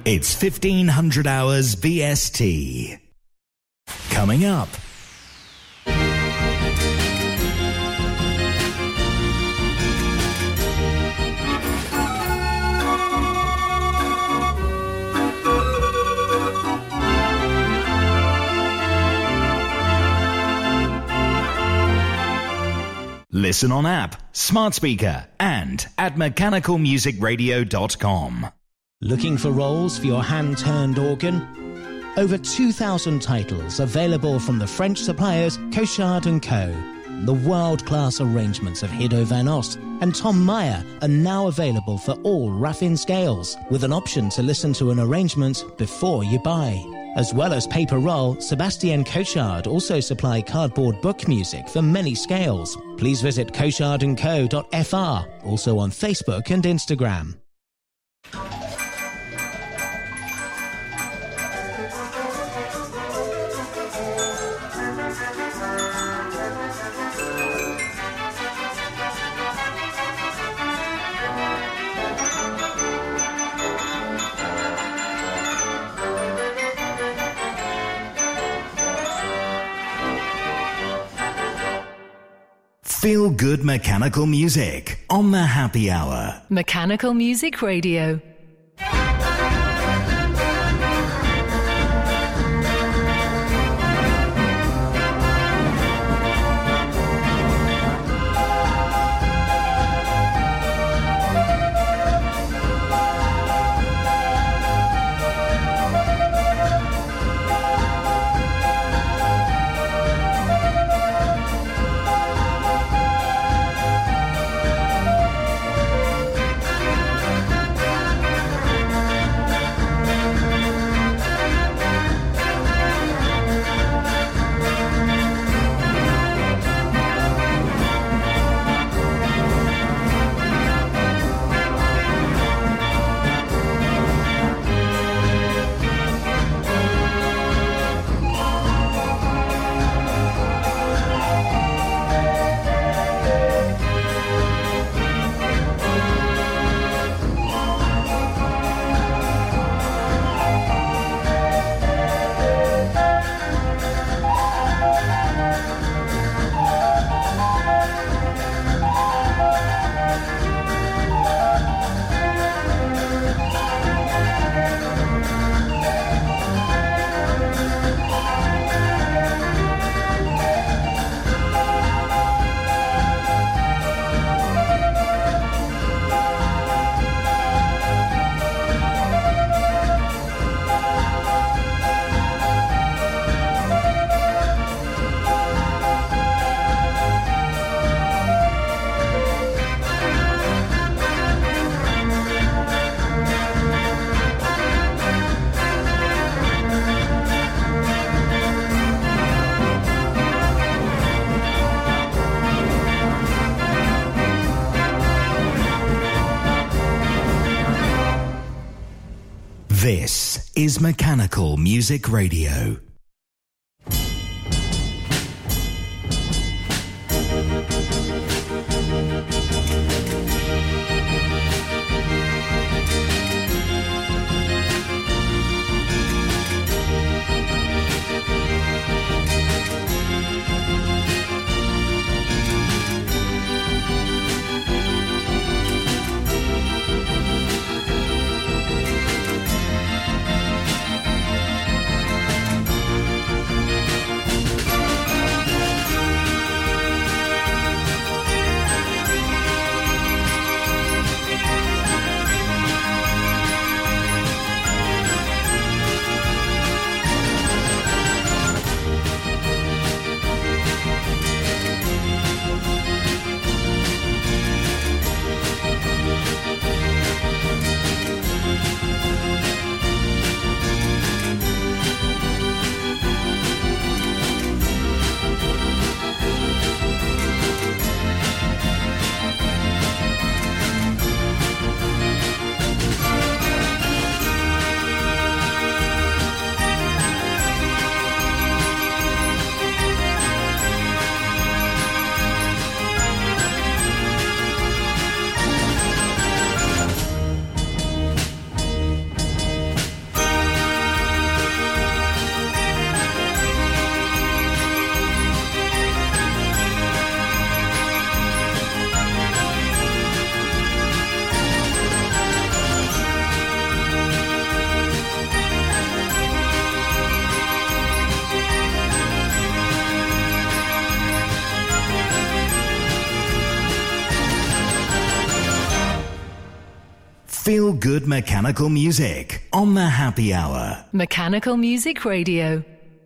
It's 1500 hours BST. Coming up. Listen on app, smart speaker, and at mechanicalmusicradio.com. Looking for rolls for your hand-turned organ? Over 2,000 titles available from the French suppliers Cochard & Co. The world-class arrangements of Hiddo van Ost and Tom Meyer are now available for all Raffin scales, with an option to listen to an arrangement before you buy. As well as paper roll, Sébastien Cochard also supply cardboard book music for many scales. Please visit cochardandco.fr, also on Facebook and Instagram. Feel good mechanical music on the Happy Hour. Mechanical Music Radio. This is Mechanical Music Radio. Feel good mechanical music on the Happy Hour. Mechanical Music Radio.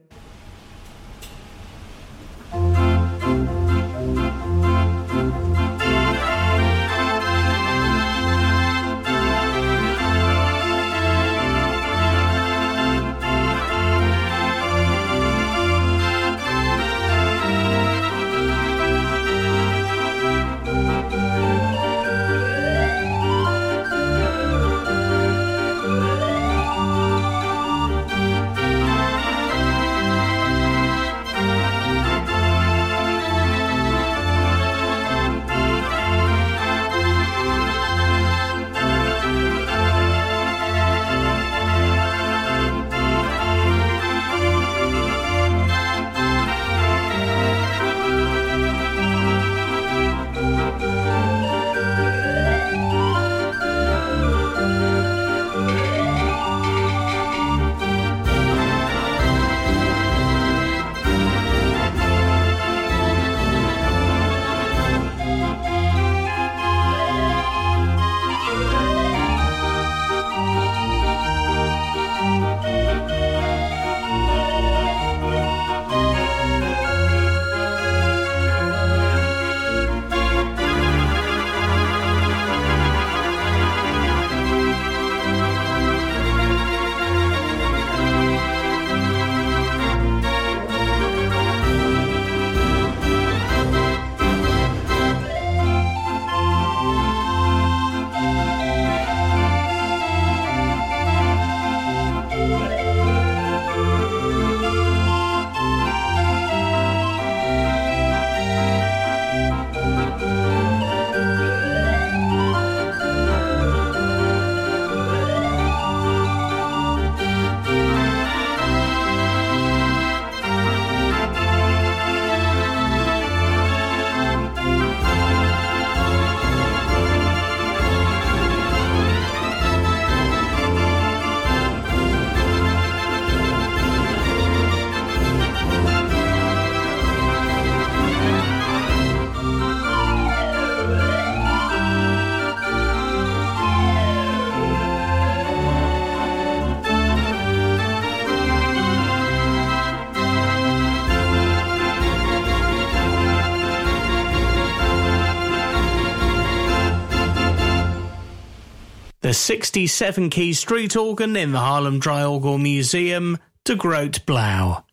The 67-key street organ in the Haarlem Draaiorgel Museum, De Groot Blauw.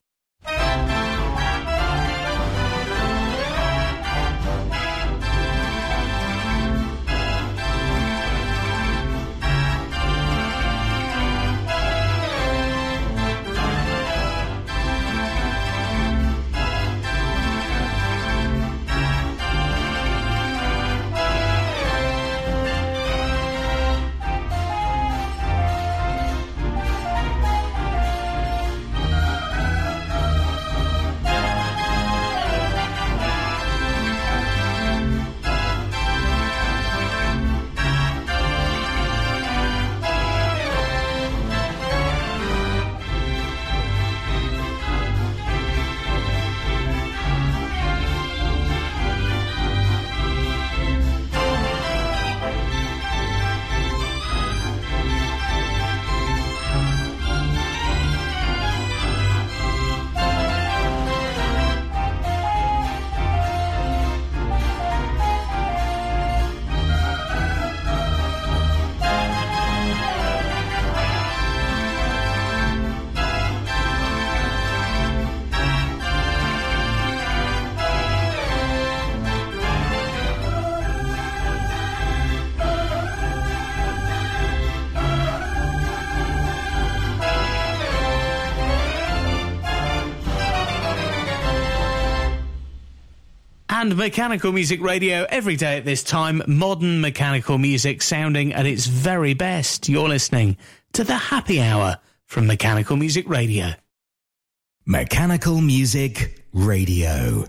And Mechanical Music Radio, every day at this time, modern mechanical music sounding at its very best. You're listening to The Happy Hour from Mechanical Music Radio. Mechanical Music Radio.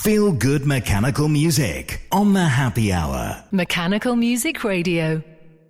Feel good mechanical music on the Happy Hour. Mechanical Music Radio.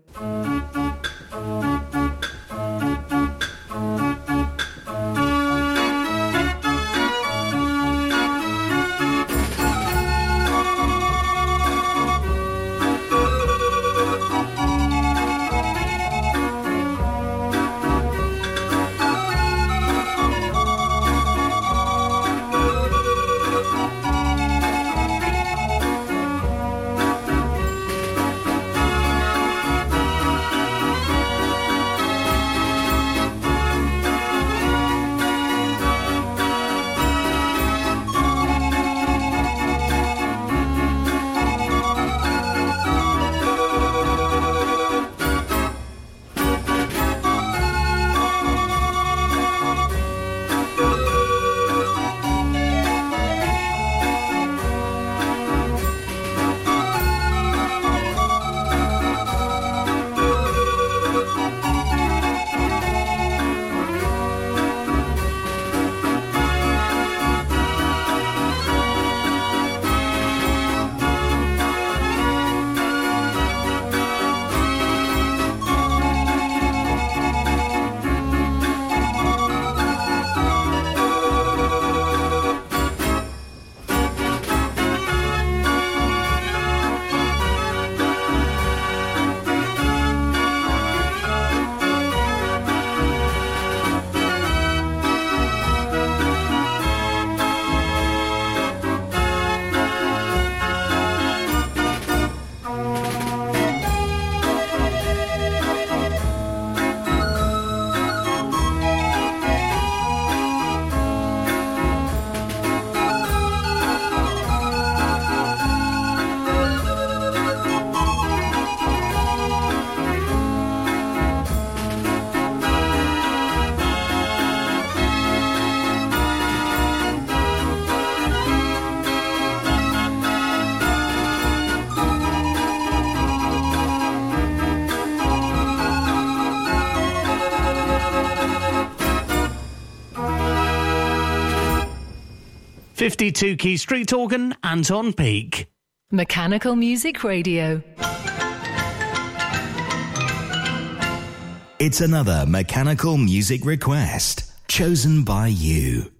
.52 key street organ, Anton Pieck. Mechanical Music Radio. It's another mechanical music request chosen by you.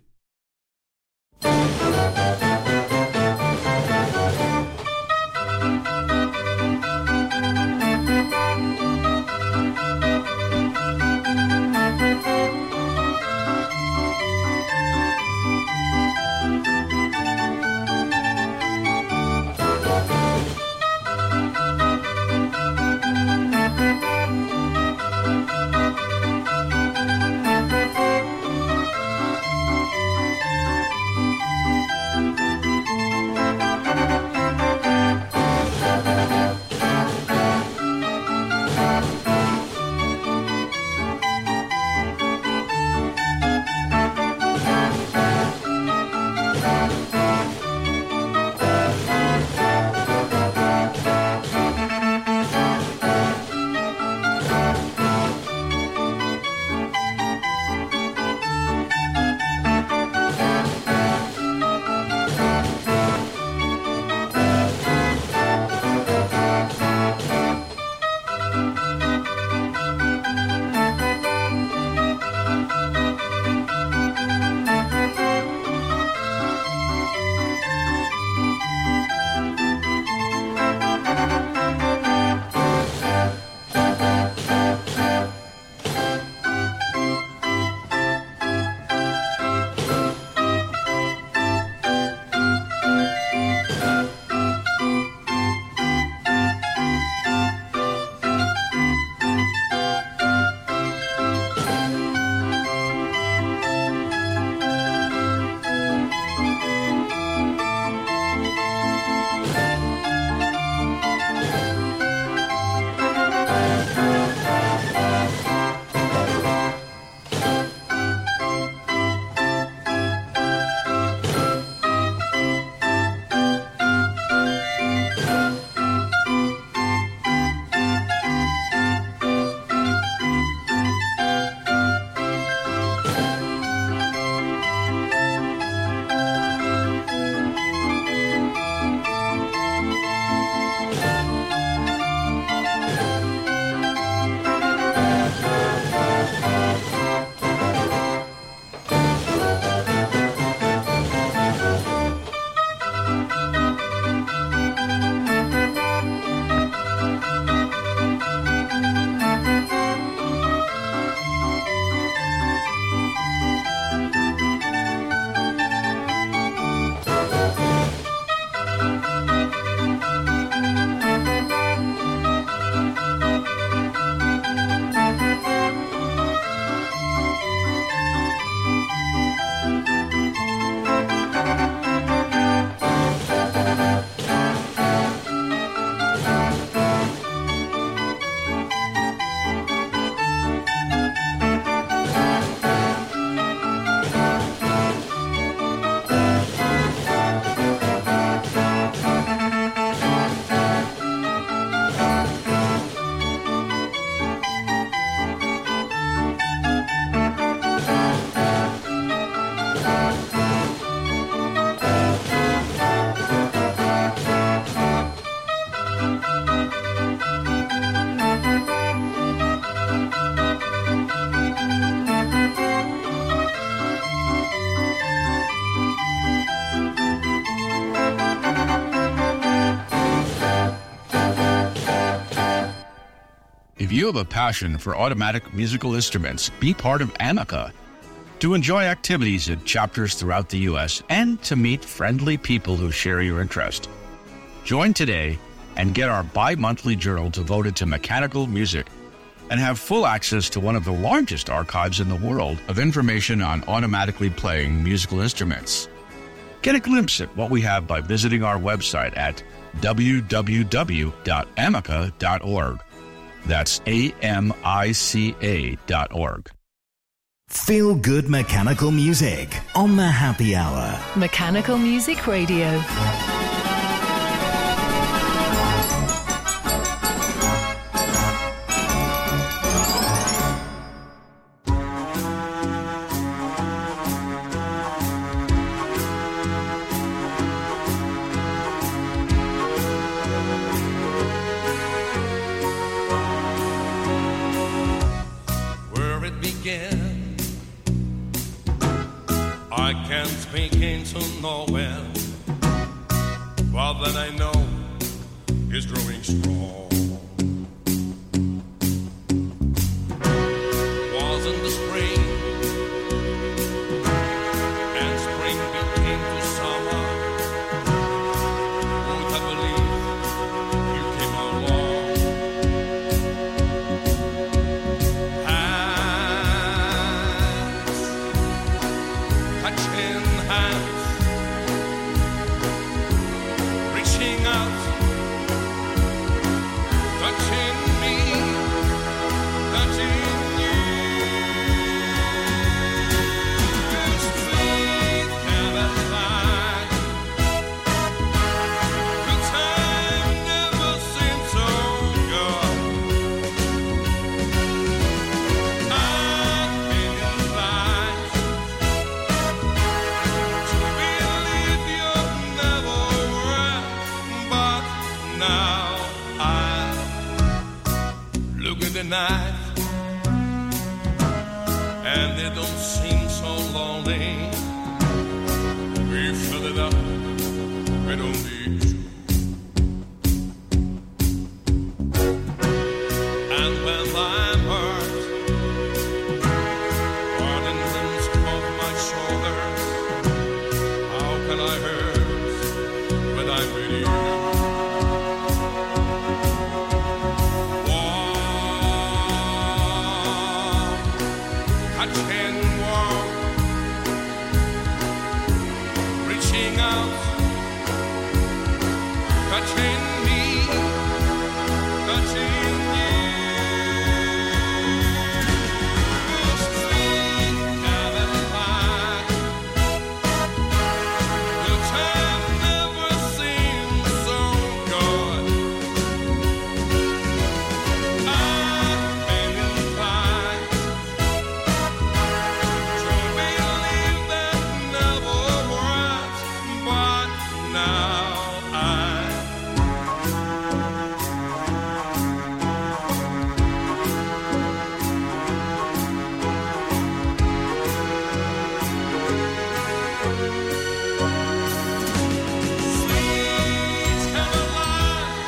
If you have a passion for automatic musical instruments, be part of Amica. To enjoy activities in chapters throughout the U.S. and to meet friendly people who share your interest. Join today and get our bi-monthly journal devoted to mechanical music and have full access to one of the largest archives in the world of information on automatically playing musical instruments. Get a glimpse at what we have by visiting our website at www.amica.org. That's AMICA.org. Feel good mechanical music on the Happy Hour. Mechanical Music Radio. I can't speak into nowhere, but that I know is growing strong. Was in the spring, and spring became to summer. Would I believe you came along? Touching hands, reaching out, touching me, touching you. Sweet Caroline, the time never seemed so good. I've been inclined to believe you've never were, but now I look at the night and they don't seem so lonely. We fill it up, we don't need you. And when I'm hurt, running winds off my shoulders, how can I hurt when I'm with you? Warm, touching warm, reaching out, touching me, touching you. Sweet Caroline, the time never seemed so good. I've been inclined to believe that never was, but now I Sweet Caroline,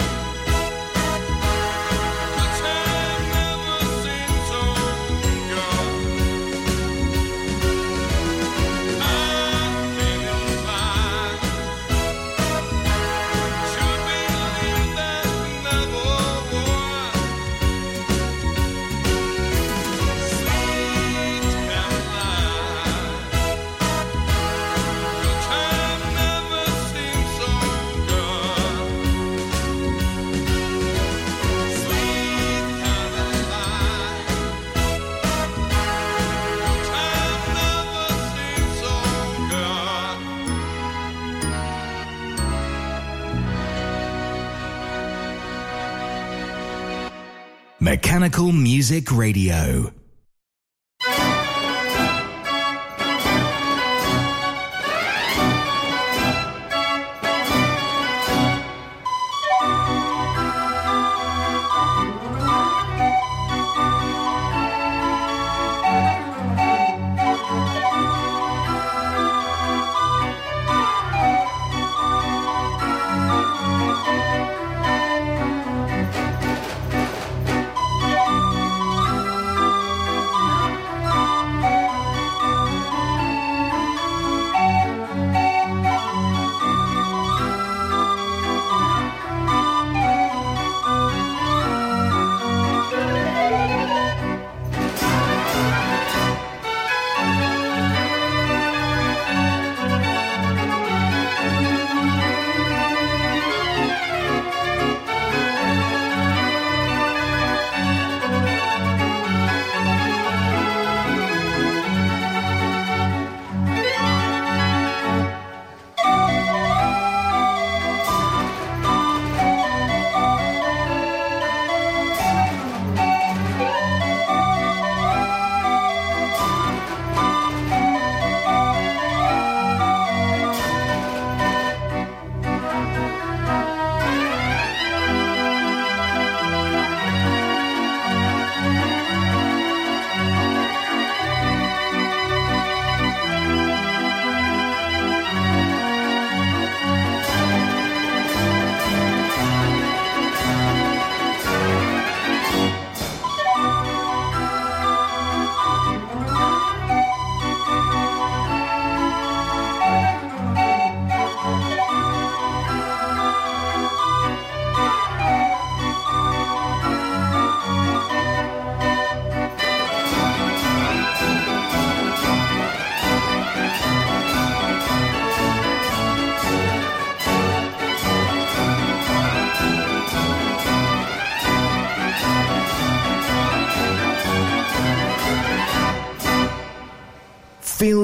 the time never seemed so good. I've been inclined to believe that never was. Sweet Caroline, the time never seemed so good. Sweet Caroline, the time never seemed so good. Mechanical Music Radio.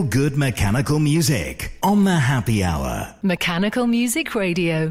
feel-good mechanical music on the Happy Hour. Mechanical Music Radio.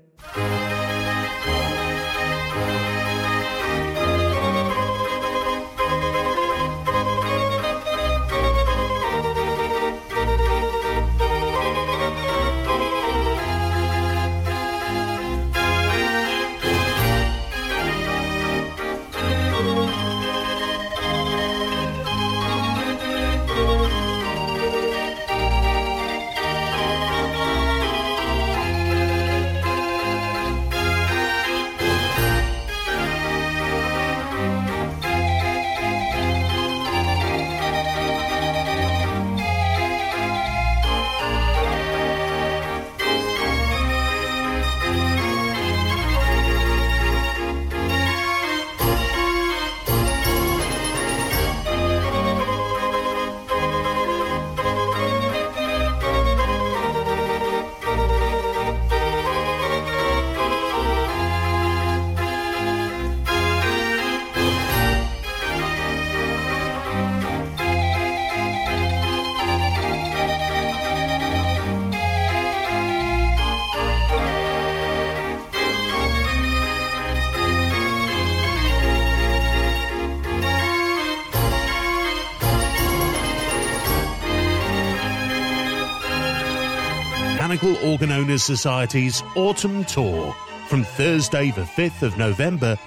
Mechanical Organ Owners Society's Autumn Tour from Thursday the 5th of November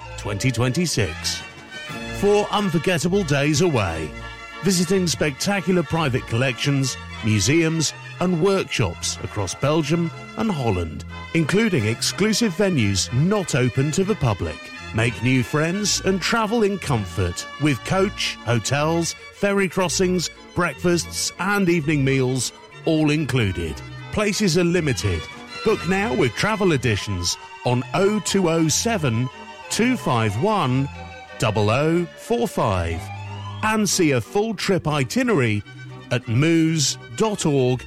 2026. 4 unforgettable days away, visiting spectacular private collections, museums and workshops across Belgium and Holland, including exclusive venues not open to the public. Make new friends and travel in comfort with coach, hotels, ferry crossings, breakfasts and evening meals all included. Places are limited. Book now with travel editions on 0207 251 0045 and see a full trip itinerary at moos.org.uk.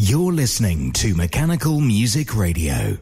You're listening to Mechanical Music Radio.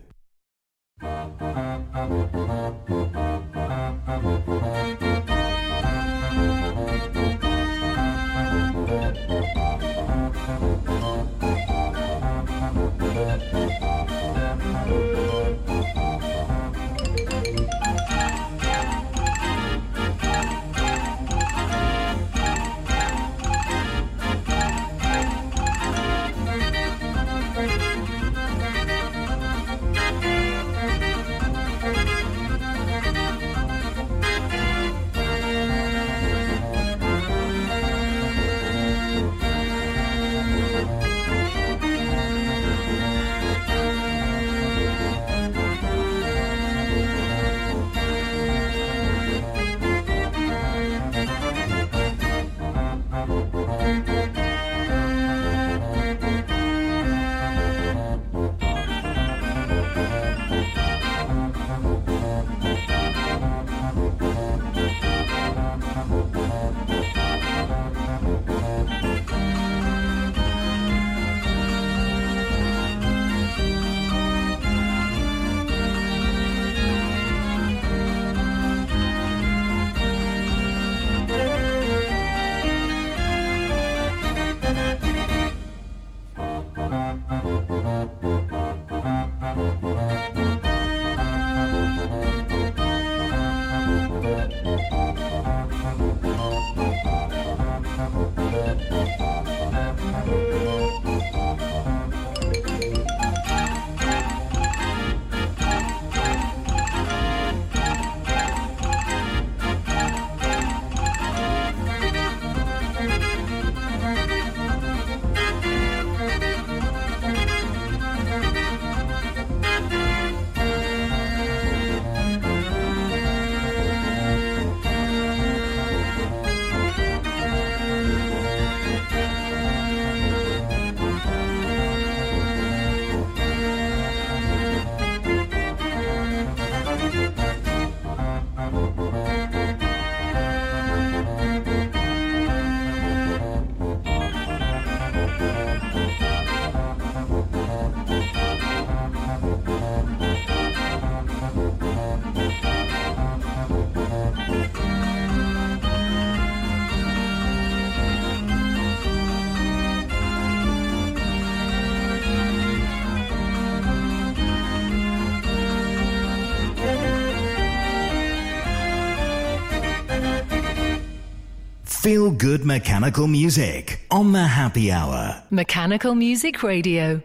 Feel good mechanical music on the Happy Hour. Mechanical Music Radio.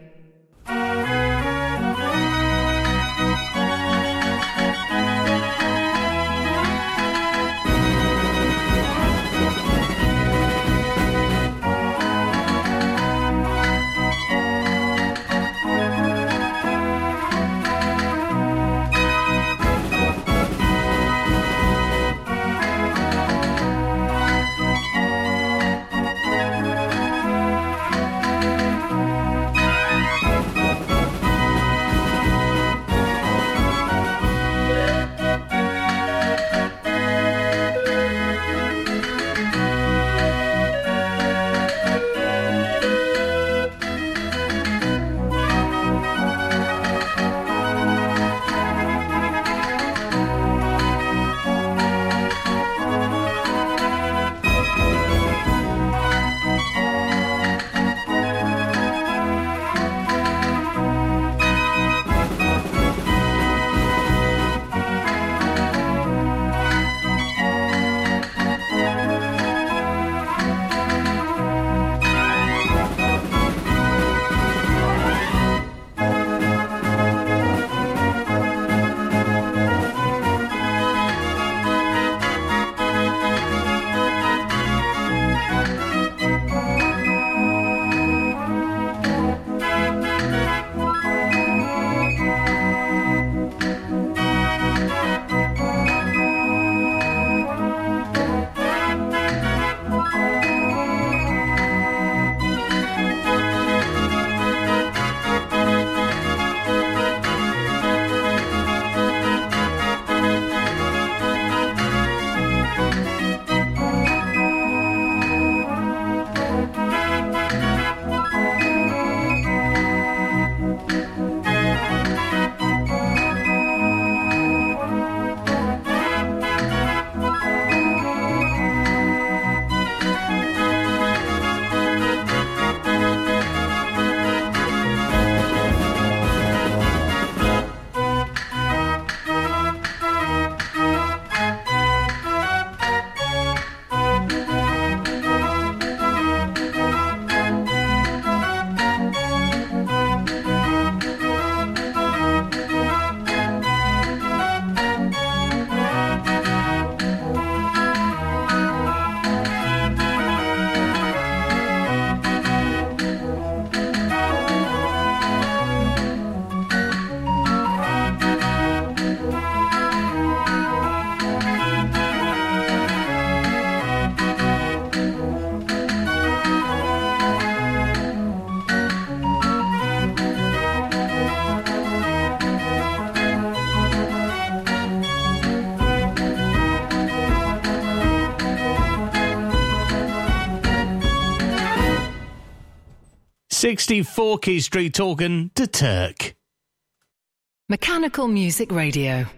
64 Key Street Organ to Turk. Mechanical Music Radio.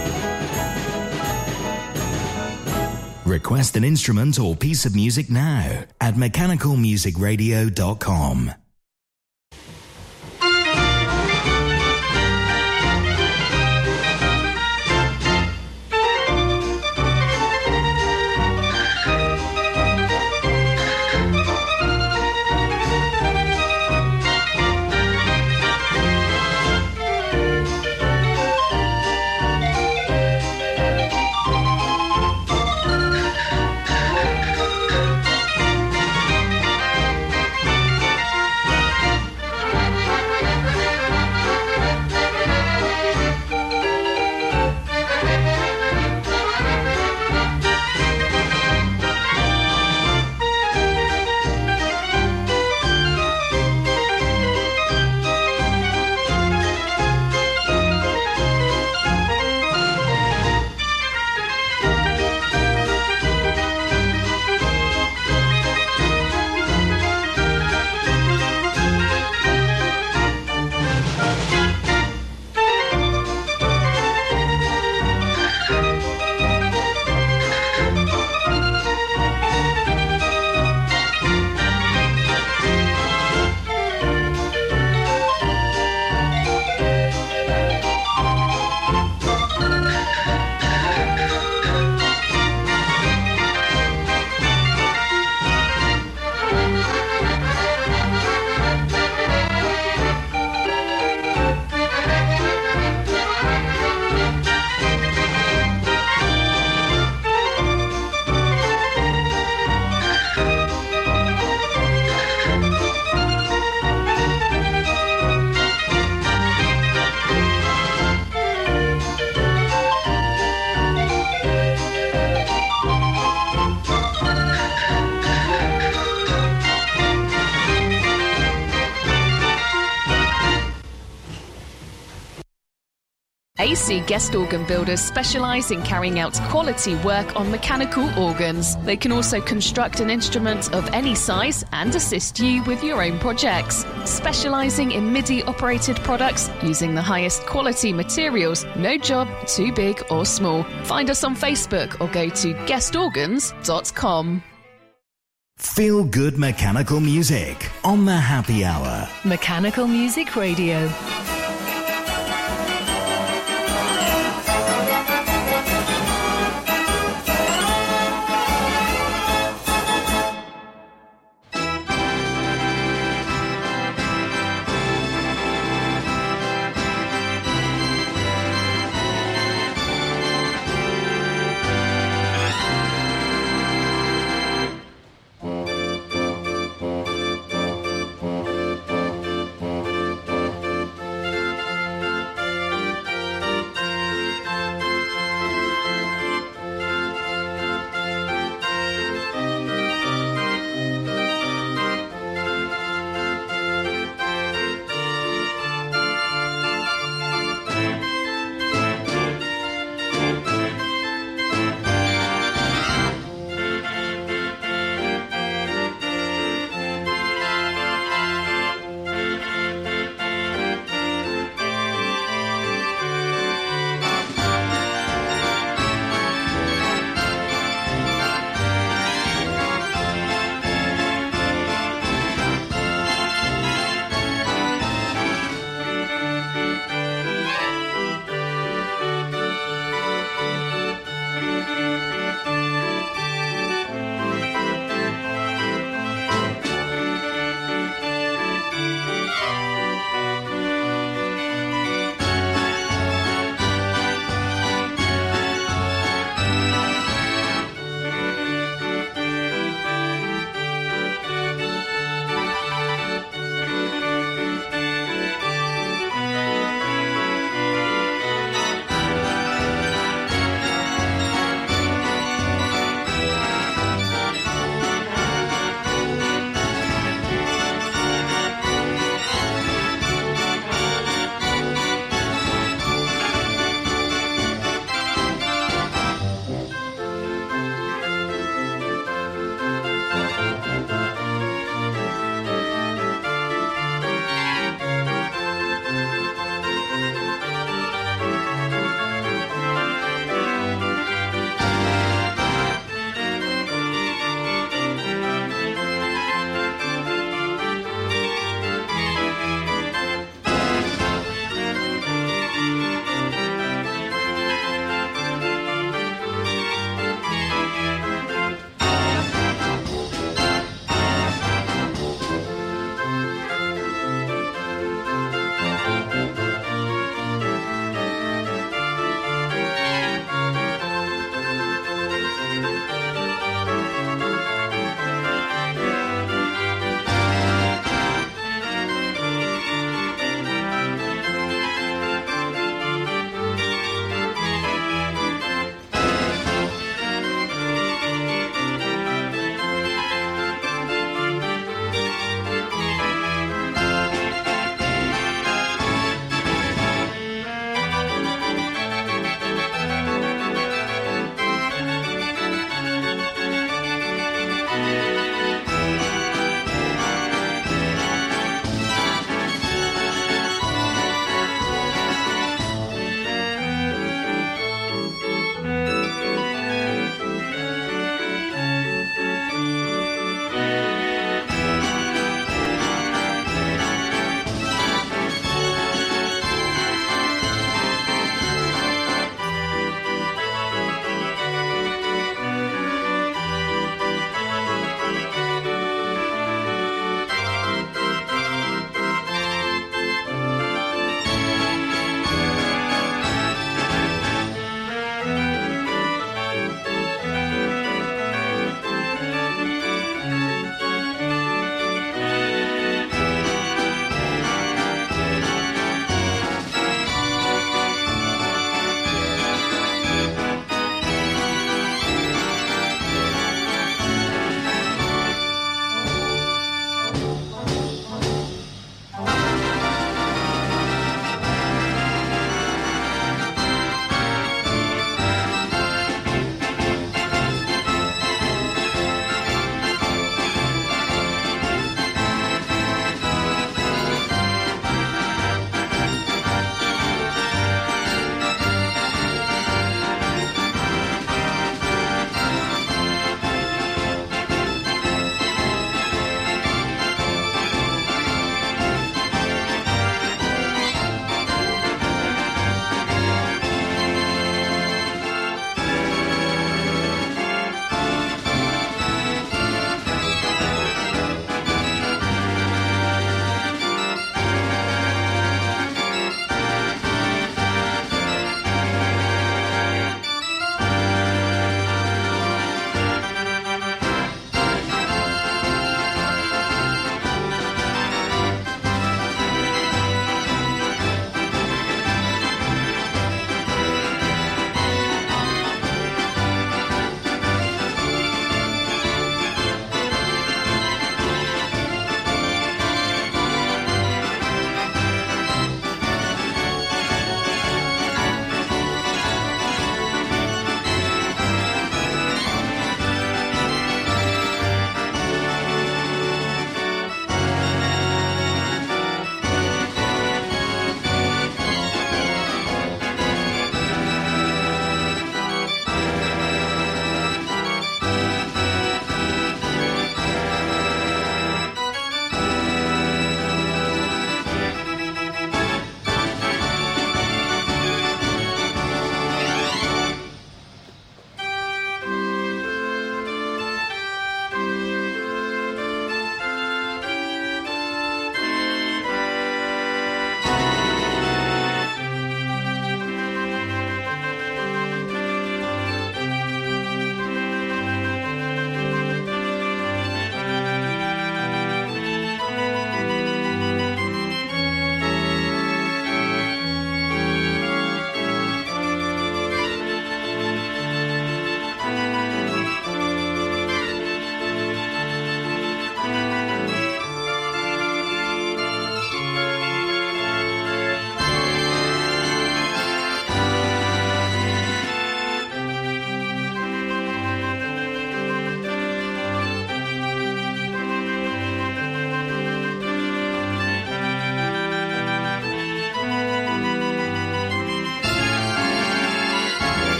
Request an instrument or piece of music now at mechanicalmusicradio.com. AC Guest Organ Builders specialise in carrying out quality work on mechanical organs. They can also construct an instrument of any size and assist you with your own projects. Specialising in MIDI-operated products using the highest quality materials, no job too big or small. Find us on Facebook or go to guestorgans.com. Feel good mechanical music on the Happy Hour. Mechanical Music Radio.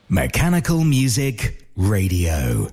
Mechanical Music Radio.